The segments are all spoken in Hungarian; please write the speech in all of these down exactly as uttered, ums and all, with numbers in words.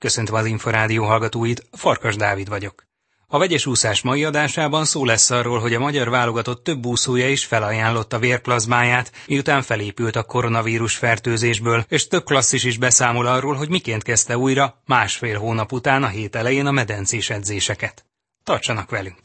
Köszöntöm az Inforádió hallgatóit, Farkas Dávid vagyok. A vegyes úszás mai adásában szó lesz arról, hogy a magyar válogatott több úszója is felajánlotta vérplazmáját, miután felépült a koronavírus fertőzésből, és több klasszis is beszámol arról, hogy miként kezdte újra másfél hónap után a hét elején a medencés edzéseket. Tartsanak velünk!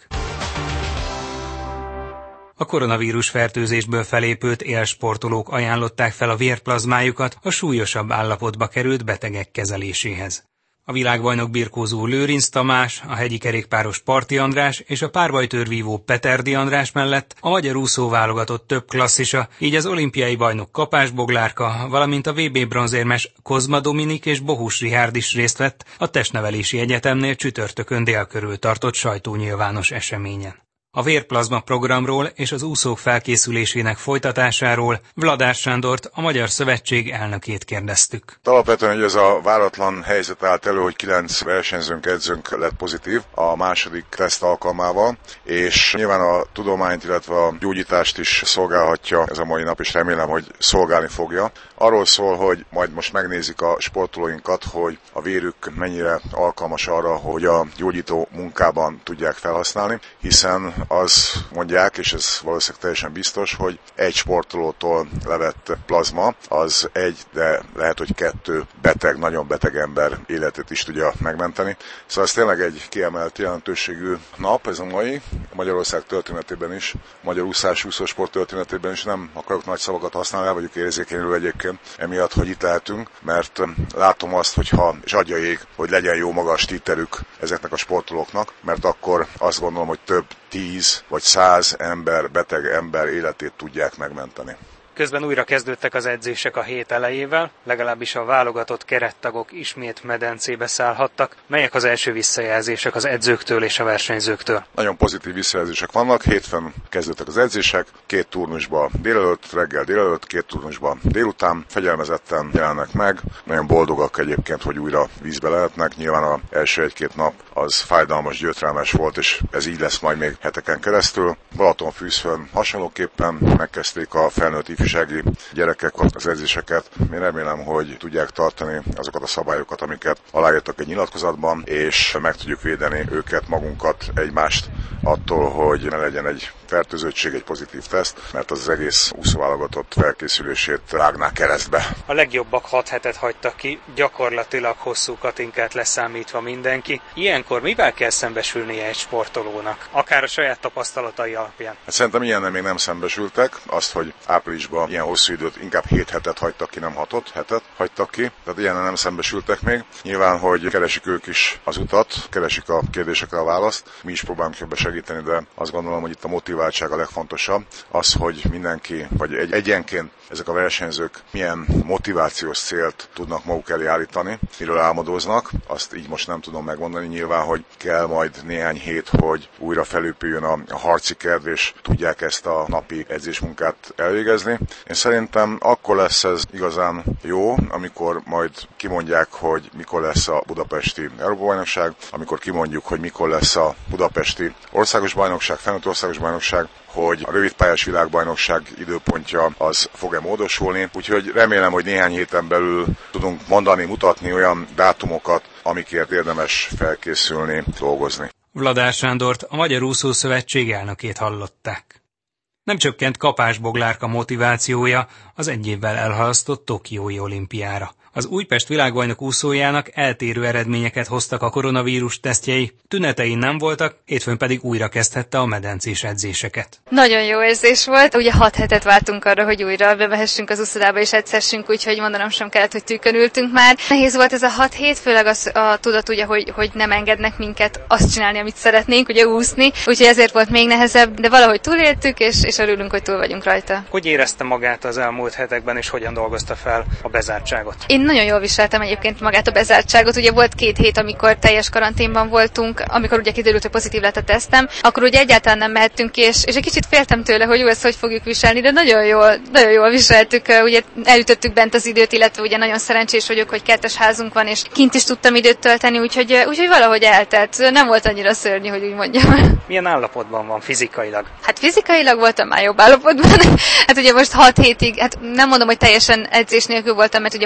A koronavírus fertőzésből felépült élsportolók ajánlották fel a vérplazmájukat a súlyosabb állapotba került betegek kezeléséhez. A világbajnok birkózó Lőrinc Tamás, a hegyi kerékpáros Parti András és a párbajtőrvívó Peterdi András mellett a magyar úszóválogatott több klasszisa, így az olimpiai bajnok Kapás Boglárka, valamint a vé bé bronzérmes Kozma Dominik és Bohus Richárd is részt vett a Testnevelési Egyetemnél csütörtökön délkörül tartott sajtónyilvános eseményen. A vérplazma programról és az úszók felkészülésének folytatásáról Vladár Sándort, a Magyar Szövetség elnökét kérdeztük. Alapvetően, hogy ez a váratlan helyzet állt elő, hogy kilenc versenyzőnk, edzőnk lett pozitív a második teszt alkalmával, és nyilván a tudományt, illetve a gyógyítást is szolgálhatja ez a mai nap, és remélem, hogy szolgálni fogja. Arról szól, hogy majd most megnézik a sportolóinkat, hogy a vérük mennyire alkalmas arra, hogy a gyógyító munkában tudják felhasználni, hiszen az mondják, és ez valószínűleg teljesen biztos, hogy egy sportolótól levett plazma, az egy, de lehet, hogy kettő beteg, nagyon beteg ember életét is tudja megmenteni. Szóval ez tényleg egy kiemelt jelentőségű nap, ez a mai, Magyarország történetében is, magyar úszás, úszósport történetében is. Nem akarok nagy szavakat használni, el vagyok érzékenyülve egyébként emiatt, hogy itt lehetünk, mert látom azt, hogyha, és adja ég, hogy legyen jó magas títerük ezeknek a sportolóknak, mert akkor azt gondolom, hogy több tíz vagy száz ember, beteg ember életét tudják megmenteni. Közben újra kezdődtek az edzések a hét elejével, legalábbis a válogatott kerettagok ismét medencébe szállhattak. Melyek az első visszajelzések az edzőktől és a versenyzőktől? Nagyon pozitív visszajelzések vannak. Hétfőn kezdődtek az edzések, két turnusba délelőtt, reggel délelőtt, két turnusba délután. Fegyelmezetten jelennek meg. Nagyon boldogak egyébként, hogy újra vízbe lehetnek. Nyilván az első egy-két nap az fájdalmas, gyötrelmes volt, és ez így lesz majd még heteken keresztül. Balatonfűzfön hasonlóképpen megkezdték a felnőtt ifjúsági gyerekek az edzéseket. Én remélem, hogy tudják tartani azokat a szabályokat, amiket aláírtak egy nyilatkozatban, és meg tudjuk védeni őket, magunkat, egymást attól, hogy ne legyen egy fertőzöttség, egy pozitív teszt, mert az, az egész úszóválogatott felkészülését rágná keresztbe. A legjobbak hat hetet hagytak ki, gyakorlatilag hosszú Katinkát leszámítva mindenki. Ilyenkor mivel kell szembesülnie egy sportolónak, akár a saját tapasztalatai alapján? Hát szerintem ilyennel még nem szembesültek. Azt, hogy áprilisban ilyen hosszú időt, inkább hét hetet hagytak ki, nem hatot, hetet hagytak ki. Tehát ilyennel nem szembesültek még. Nyilván, hogy keresik ők is az utat, keresik a kérdésekre a választ. Mi is próbálunk ebbe segíteni, de azt gondolom, hogy itt a motiváltság a legfontosabb. Az, hogy mindenki, vagy egy egyenként ezek a versenyzők milyen motivációs célt tudnak maguk elé állítani, miről álmodoznak, azt így most nem tudom megmondani. Nyilván, hogy kell majd néhány hét, hogy újra felépüljön a, a harci kedv, és tudják ezt a napi edzésmunkát elvégezni. Én szerintem akkor lesz ez igazán jó, amikor majd kimondják, hogy mikor lesz a budapesti Európa-bajnokság, amikor kimondjuk, hogy mikor lesz a budapesti országos bajnokság, felnőtt országos bajnokság, hogy a rövidpályás világbajnokság időpontja az fog-e módosulni. Úgyhogy remélem, hogy néhány héten belül tudunk mondani, mutatni olyan dátumokat, amikért érdemes felkészülni, dolgozni. Vladár Sándort, a Magyar Úszószövetség elnökét hallották. Nem csökkent Kapás Boglárka motivációja az egy évvel elhalasztott tokiói olimpiára. Az Újpest világbajnok úszójának eltérő eredményeket hoztak a koronavírus tesztjei, tünetei nem voltak, hétfőn pedig újra kezdhette a medencés edzéseket. Nagyon jó érzés volt, ugye hat hetet vártunk arra, hogy újra bemehessünk az úszodába és edzessünk, úgyhogy mondanom sem kellett, hogy tűkön ültünk már. Nehéz volt ez a hat hét, főleg az, a tudat ugye, hogy, hogy nem engednek minket azt csinálni, amit szeretnénk, ugye úszni, úgyhogy ezért volt még nehezebb, de valahogy túléltük, és, és örülünk, hogy túl vagyunk rajta. Hogy érezte magát az elmúlt hetekben, és hogyan dolgozta fel a bezártságot? Én nagyon jól viseltem egyébként magát a bezártságot. Ugye volt két hét, amikor teljes karanténban voltunk, amikor ugye kiderült, hogy pozitív lett a tesztem, akkor ugye egyáltalán nem mehettünk ki, és, és egy kicsit féltem tőle, hogy jó, ezt hogy fogjuk viselni, de nagyon jól, nagyon jól viseltük. Ugye elütöttük bent az időt, illetve ugye nagyon szerencsés vagyok, hogy kertes házunk van, és kint is tudtam időt tölteni, úgyhogy, úgyhogy valahogy eltelt. Nem volt annyira szörnyű, hogy úgy mondjam. Milyen állapotban van fizikailag? Hát fizikailag voltam már jobb állapotban. Hát ugye most hat hétig, hát nem mondom, hogy teljesen edzés nélkül voltam, mert ugye otthon próbáltam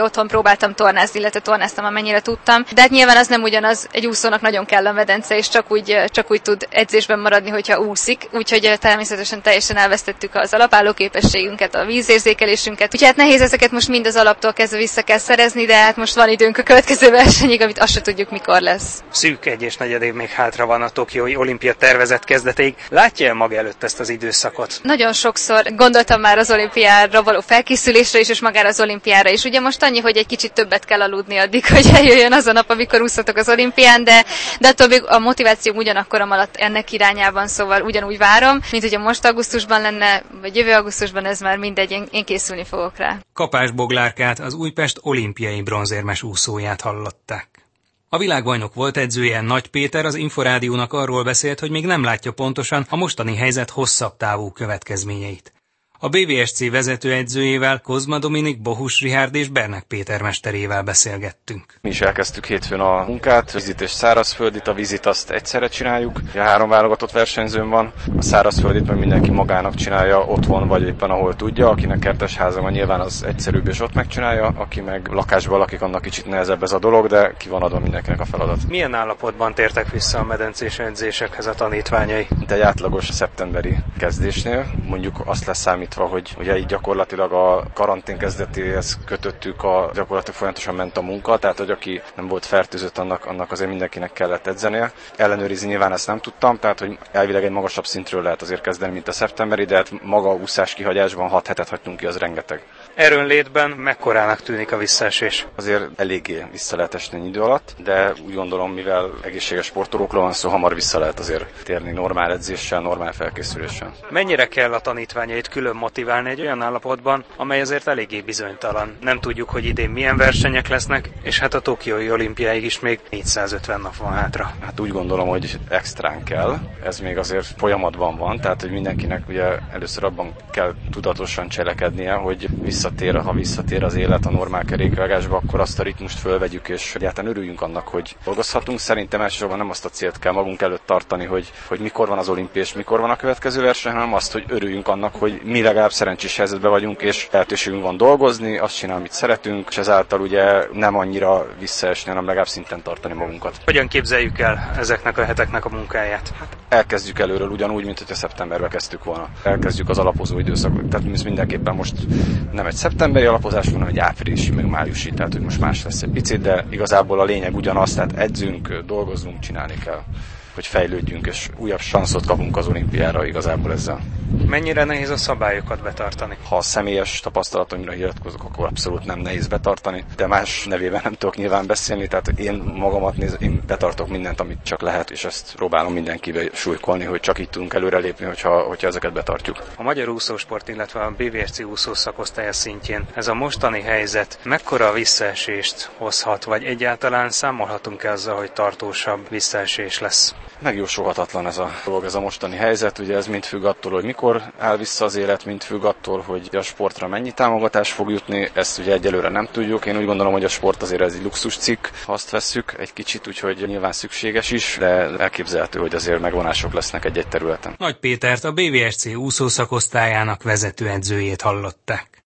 próbáltam tornázni, illetve tornáztam, amennyire tudtam. De hát nyilván az nem ugyanaz, egy úszónak nagyon kell a medence, és csak úgy, csak úgy tud edzésben maradni, hogyha úszik. Úgyhogy természetesen teljesen elvesztettük az alapálló képességünket, a vízérzékelésünket. Úgyhogy hát nehéz ezeket most mind az alaptól kezdve vissza kell szerezni, de hát most van időnk a következő versenyig, amit azt se tudjuk, mikor lesz. Szűk egy és negyed év még hátra van a tokiói olimpia tervezett kezdetéig. Látja maga előtt ezt az időszakot? Nagyon sokszor gondoltam már az olimpiára való felkészülésre is, és magára az olimpiára is. Ugye most annyi, hogy egy kicsit többet kell aludni addig, hogy eljöjjön az a nap, amikor úszhatok az olimpián, de, de attól még a motiváció ugyanakkor alatt ennek irányában, szóval ugyanúgy várom, mint hogyha most augusztusban lenne, vagy jövő augusztusban, ez már mindegy, én, én készülni fogok rá. Kapás Boglárkát, az Újpest olimpiai bronzérmes úszóját hallották. A világbajnok volt edzője, Nagy Péter az Inforádiónak arról beszélt, hogy még nem látja pontosan a mostani helyzet hosszabb távú következményeit. A bé vé es cé vezetőedzőjével, Kozma Dominik, Bohus Richárd és Bernek Péter mesterével beszélgettünk. Mi is elkezdtük hétfőn a munkát, vízit és szárazföldit, a vízit azt egyszerre csináljuk. A három válogatott versenyzőn van, a szárazföldit meg mindenki magának csinálja otthon, vagy éppen ahol tudja. Akinek kertesháza van, nyilván az egyszerűbb és ott megcsinálja, aki meg lakásban lakik, annak kicsit nehezebb ez a dolog, de ki van adva mindenkinek a feladat. Milyen állapotban tértek vissza a medencés edzésekhez a tanítványai? Mint egy átlagos szeptemberi kezdésnél, mondjuk azt leszámít, hogy ugye így gyakorlatilag a karantén kezdetéhez kötöttük, a gyakorlatilag folyamatosan ment a munka, tehát hogy aki nem volt fertőzött, annak, annak azért mindenkinek kellett edzenie. Ellenőrizni nyilván ezt nem tudtam, tehát hogy elvileg egy magasabb szintről lehet azért kezdeni, mint a szeptemberi, de hát maga a úszás kihagyásban hat hetet hagytunk ki, az rengeteg. Erőnlétben mekkorának tűnik a visszaesés? Azért eléggé vissza lehet esni egy idő alatt, de úgy gondolom, mivel egészséges sportolókról van szó, hamar vissza lehet azért térni normál edzéssel, normál felkészüléssel. Mennyire kell a tanítványait külön motiválni egy olyan állapotban, amely azért eléggé bizonytalan? Nem tudjuk, hogy idén milyen versenyek lesznek, és hát a tokiói olimpiáig is még négyszázötven nap van hátra. Hát úgy gondolom, hogy extrán kell. Ez még azért folyamatban van, tehát hogy mindenkinek ugye először abban kell tudatosan cselekednie, hogy visszatér, ha visszatér az élet a normál kerékvágásba, akkor azt a ritmust fölvegyük, és egyáltalán örüljünk annak, hogy dolgozhatunk. Szerintem elsősorban nem azt a célt kell magunk előtt tartani, hogy, hogy mikor van az olimpia és mikor van a következő verseny, hanem azt, hogy örüljünk annak, hogy mi legalább szerencsés helyzetben vagyunk, és lehetőségünk van dolgozni, azt csinálni, amit szeretünk, és ezáltal ugye nem annyira visszaesni, hanem legalább szinten tartani magunkat. Hogyan képzeljük el ezeknek a heteknek a munkáját? Hát elkezdjük előről ugyanúgy, mint hogyha szeptemberben kezdtük volna. Elkezdjük az alapozó időszakot. Tehát mi mindenképpen most nem egy szeptemberi alapozás, hanem egy áprilisi, meg májusi, tehát hogy most más lesz egy picit, de igazából a lényeg ugyanaz, tehát edzünk, dolgozunk, csinálni kell, hogy fejlődjünk, és újabb sanszot kapunk az olimpiára igazából ezzel. Mennyire nehéz a szabályokat betartani? Ha a személyes tapasztalatomra hivatkozok, akkor abszolút nem nehéz betartani, de más nevében nem tudok nyilván beszélni, tehát én magamat néz, én betartok mindent, amit csak lehet, és ezt próbálom mindenkibe súlykolni, hogy csak így tudunk előrelépni, hogyha, hogyha ezeket betartjuk. A magyar úszósport, illetve a bé vé es cé úszó szakosztálya szintjén ez a mostani helyzet mekkora visszaesést hozhat, vagy egyáltalán számolhatunk-e azzal, hogy tartósabb visszaesés lesz? Megjósolhatatlan ez a dolog, ez a mostani helyzet, ugye ez mind függ attól, hogy mikor áll vissza az élet, mind függ attól, hogy a sportra mennyi támogatás fog jutni, ezt ugye egyelőre nem tudjuk. Én úgy gondolom, hogy a sport azért ez egy luxuscikk, ha azt vesszük egy kicsit, úgyhogy nyilván szükséges is, de elképzelhető, hogy azért megvonások lesznek egy-egy területen. Nagy Pétert, a bé vé es cé úszószakosztályának vezetőedzőjét hallották.